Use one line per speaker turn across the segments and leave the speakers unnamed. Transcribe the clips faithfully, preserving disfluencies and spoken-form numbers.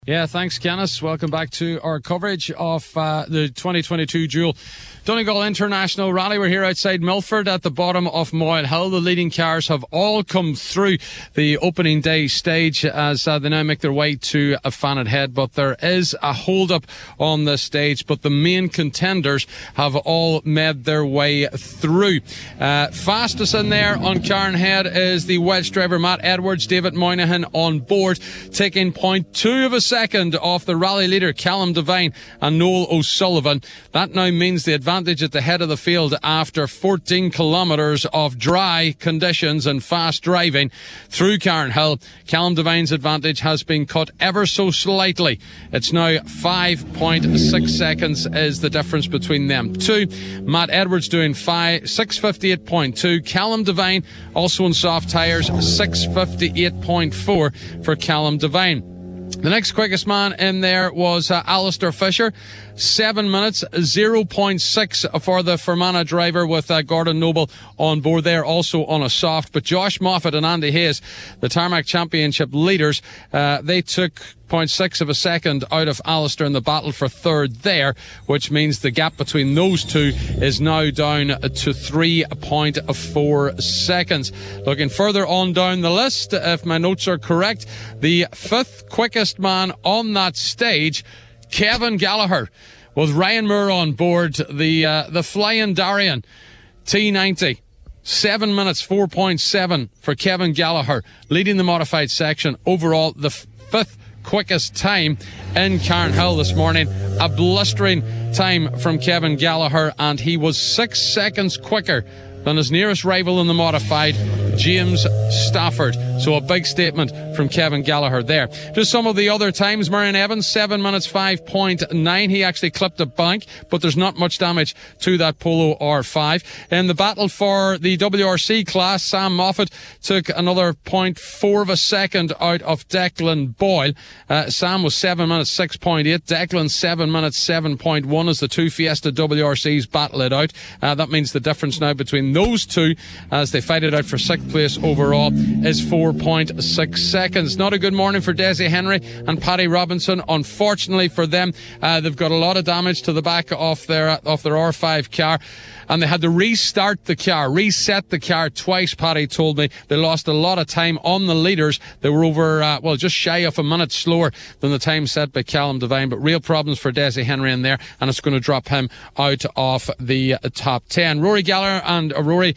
Yeah, thanks, Kenneth. Welcome back to our coverage of uh, the twenty twenty-two Dual Donegal International Rally. We're here outside Milford at the bottom of Moyle Hill. The leading cars have all come through the opening day stage as uh, they now make their way to a Fannet Head. But there is a hold-up on this stage, but the main contenders have all made their way through. Uh, fastest in there on Cairn Head is the Welsh driver Matt Edwards. David Moynihan on board, taking zero point two of a second off the rally leader Callum Devine and Noel O'Sullivan. That now means the advantage at the head of the field after fourteen kilometres of dry conditions and fast driving through Cairn Hill. Callum Devine's advantage has been cut ever so slightly. It's now five point six seconds is the difference between them two. Matt Edwards doing five, six fifty-eight point two. Callum Devine also on soft tyres, six fifty-eight point four for Callum Devine. The next quickest man in there was uh, Alistair Fisher. Seven minutes, zero point six for the Fermanagh driver with uh, Gordon Noble on board there, also on a soft. But Josh Moffat and Andy Hayes, the Tarmac Championship leaders, uh, they took zero point six of a second out of Alistair in the battle for third there, which means the gap between those two is now down to three point four seconds. Looking further on down the list, if my notes are correct, the fifth quickest man on that stage, Kevin Gallagher, with Ryan Moore on board, the uh, the Flying Darien T ninety. Seven minutes, four point seven for Kevin Gallagher, leading the modified section. Overall, the f- fifth quickest time in Cairn Hill this morning. A blistering time from Kevin Gallagher, and he was six seconds quicker than his nearest rival in the modified, James Stafford. So a big statement from Kevin Gallagher there. Just some of the other times. Marion Evans, seven minutes five point nine. He actually clipped a bank, but there's not much damage to that Polo R five. In the battle for the W R C class, Sam Moffat took another zero point four of a second out of Declan Boyle. Uh, Sam was seven minutes six point eight. Declan seven minutes seven point one as the two Fiesta W R Cs battle it out. Uh, that means the difference now between those two, as they fight it out for sixth place overall, is four point six seconds. Not a good morning for Desi Henry and Paddy Robinson. Unfortunately for them, uh, they've got a lot of damage to the back of their of their R five car, and they had to restart the car, reset the car twice. Paddy told me they lost a lot of time on the leaders. They were over, uh, well, just shy of a minute slower than the time set by Callum Devine, but real problems for Desi Henry in there, and it's going to drop him out of the uh, top ten. Rory Gallagher and uh, Rory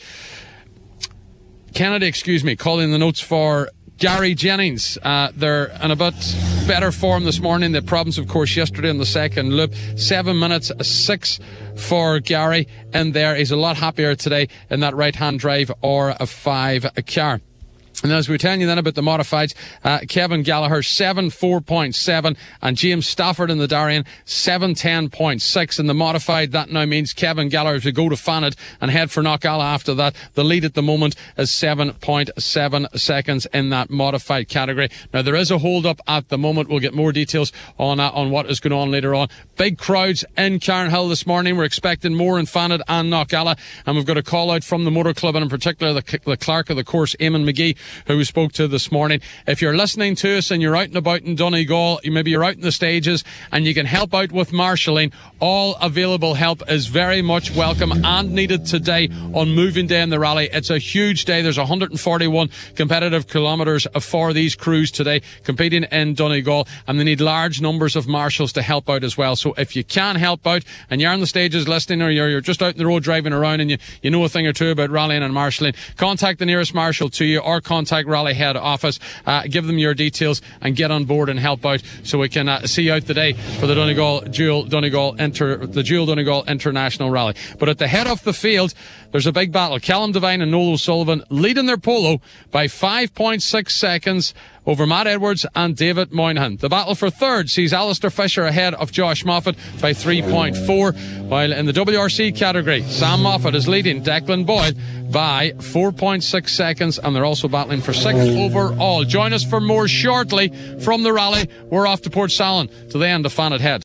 Kennedy, excuse me, calling the notes for Gary Jennings. Uh, they're in a bit better form this morning. The problems, of course, yesterday in the second loop. Seven minutes, six for Gary in there. He's a lot happier today in that right-hand drive or a five car. And as we were telling you then about the modifieds, uh, Kevin Gallagher, seven four point seven, and James Stafford in the Darien, seven ten point six. In the modified, that now means Kevin Gallagher to go to Fannet and head for Knockalla after that. The lead at the moment is seven point seven seconds in that modified category. Now, there is a hold-up at the moment. We'll get more details on uh, on what is going on later on. Big crowds in Cairn Hill this morning. We're expecting more in Fannet and Knockalla, and we've got a call-out from the Motor Club, and in particular the, the clerk of the course, Eamon McGee, who we spoke to this morning. If you're listening to us and you're out and about in Donegal, maybe you're out in the stages and you can help out with marshalling, all available help is very much welcome and needed today on moving day in the rally. It's a huge day. There's one hundred forty-one competitive kilometres for these crews today competing in Donegal, and they need large numbers of marshals to help out as well. So if you can help out and you're in the stages listening, or you're, you're just out in the road driving around and you, you know a thing or two about rallying and marshalling, contact the nearest marshal to you or contact Rally Head Office. Uh, give them your details and get on board and help out so we can uh, see out the day for the Donegal Dual Donegal Inter the Dual Donegal International Rally. But at the head of the field, there's a big battle. Callum Devine and Noel O'Sullivan leading their polo by five point six seconds over Matt Edwards and David Moynihan. The battle for third sees Alistair Fisher ahead of Josh Moffat by three point four, while in the W R C category, Sam Moffat is leading Declan Boyle by four point six seconds, and they're also battling for sixth overall. Join us for more shortly from the rally. We're off to Port Salin to the end of Fannet Head.